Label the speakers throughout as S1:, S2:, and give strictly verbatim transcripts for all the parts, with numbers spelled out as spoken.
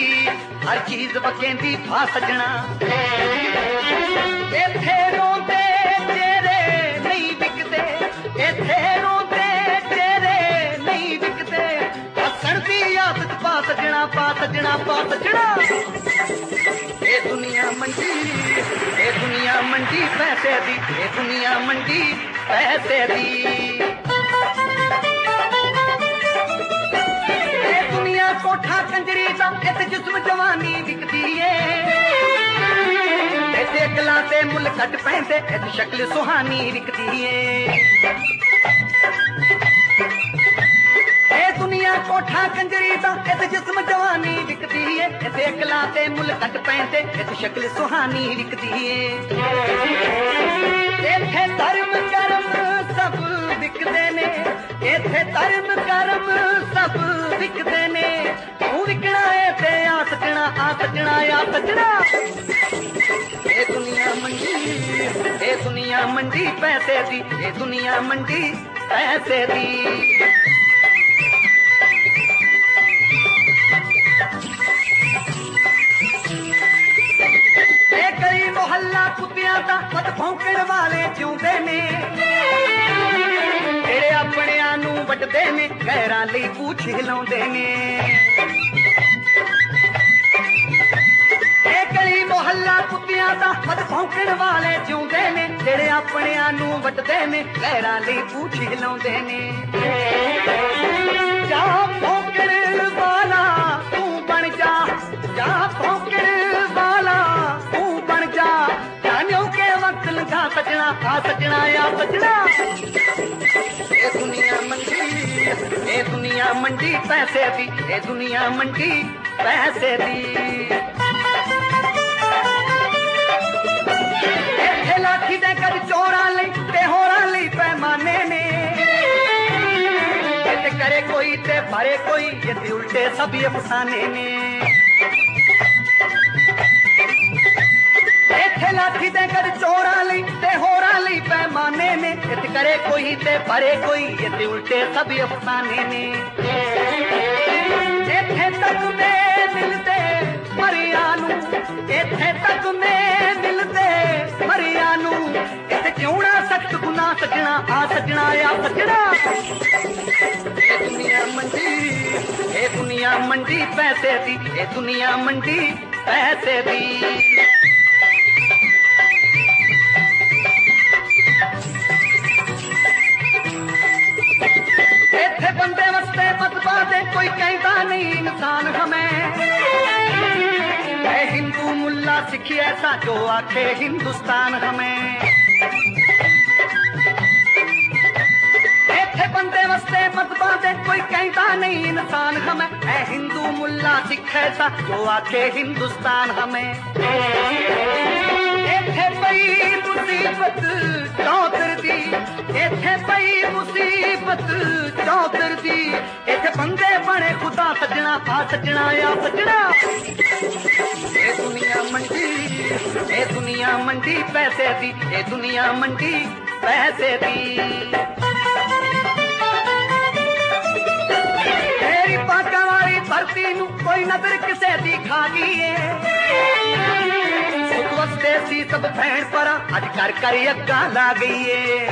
S1: हर चीज बकेंदी भा सजना इथे रोंदे चेहरे नहीं बिकते इथे रोंदे चेहरे नहीं बिकते हसन दी आदत पा सजना पा सजना पा सजना ये दुनिया मंडी ये दुनिया मंडी पैसे दी ये दुनिया मंडी पैसे दी ये दुनिया कोठा कंजरी दा इस जिस्म जवानी विकदी है इसे गला ते मुल कट पैंदे इस शक्ल सुहानी विकदी है दुनिया कोठा कंजरी दा इस जिस्म जवानी विकदी है इस अकला ते मुल कट पैंदे इस शक्ल सुहानी विकदी है इथे धर्म कर्म सब विकदे ने इथे धर्म कर्म सब विकदे ने तू विकना है ते आ सजना आ सजना आ सजना ये दुनिया मंडी ये दुनिया मंडी पैसे दी ये दुनिया मंडी पैसे दी मोहल्ला कुत्तियां दा मत भौंकण वाले जिउंदे ने जेड़े अपणियां नूं वड्डदे ने गैरां लई पूछ हिलाउंदे ने ए गली मोहल्ला कुत्तियां दा मत भौंकण वाले जिउंदे ने जेड़े अपणियां नूं वड्डदे ने गैरां लई पूछ हिलाउंदे ने जा भौंकण वाला तू बन जा जा भौंकण वाला लगा सजना आ सजना या सजना ये दुनिया मंडी ये दुनिया मंडी पैसे दी ये दुनिया मंडी पैसे दी इथे लाठी दे कद चोरा लई ते होरा लई पैमाने ने इथे करे कोई ते भरे कोई ये उल्टे सब ये फसाने ने लाठी दे कर चोरा लई ते होरा लई पैमाने ने इत करे कोई ते भरे कोई ये उल्टे सब अफसाने ने इथे तक में मिलते मरियानू इथे तक में मिलते मरियानू इथे क्यों ना सख्त गुना सजना आ सजना या सजना ये दुनिया मंडी ये दुनिया मंडी पैसे दी ये दुनिया मंडी पैसे दी बंदे वस्ते मत बादे कोई कहता नहीं इंसान हमें है हिंदू मुल्ला सिखी ऐसा जो आखे हिंदुस्तान हमें इथे बंदे वस्ते मत बादे कोई कहता नहीं इंसान हमें है हिंदू मुल्ला सिख ऐसा जो आखे हिंदुस्तान हमें इथे पई मुसीबत चौधर दी इथे पई मुसीबत चौधर दी इथे बंदे बने खुदा सजना आ सजना या सजना ये दुनिया मंडी ये दुनिया मंडी पैसे दी ये दुनिया मंडी पैसे दी तेरी पाका वाली धरती नू कोई नजर किसे दी खा गई है सी सब भैन पर अज कर कर अग्गा ला गई है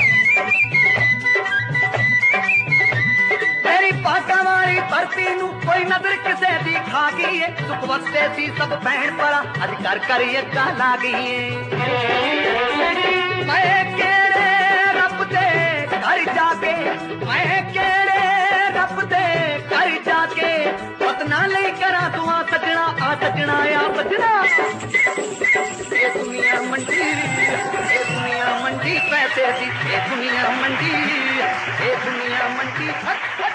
S1: तेरी पाका वाली धरती नू कोई नजर किसे दी खा गई है सुख वस्ते सी सब भैन पर अज कर कर अग्गा ला गई है मैं केड़े रब दे घर जाके मैं केड़े रब दे घर जाके पतना ले करा दुआ सजना आ सजना आ सजना ये दुनिया मंडी ये दुनिया मंडी पैसे दी ये दुनिया मंडी ये दुनिया मंडी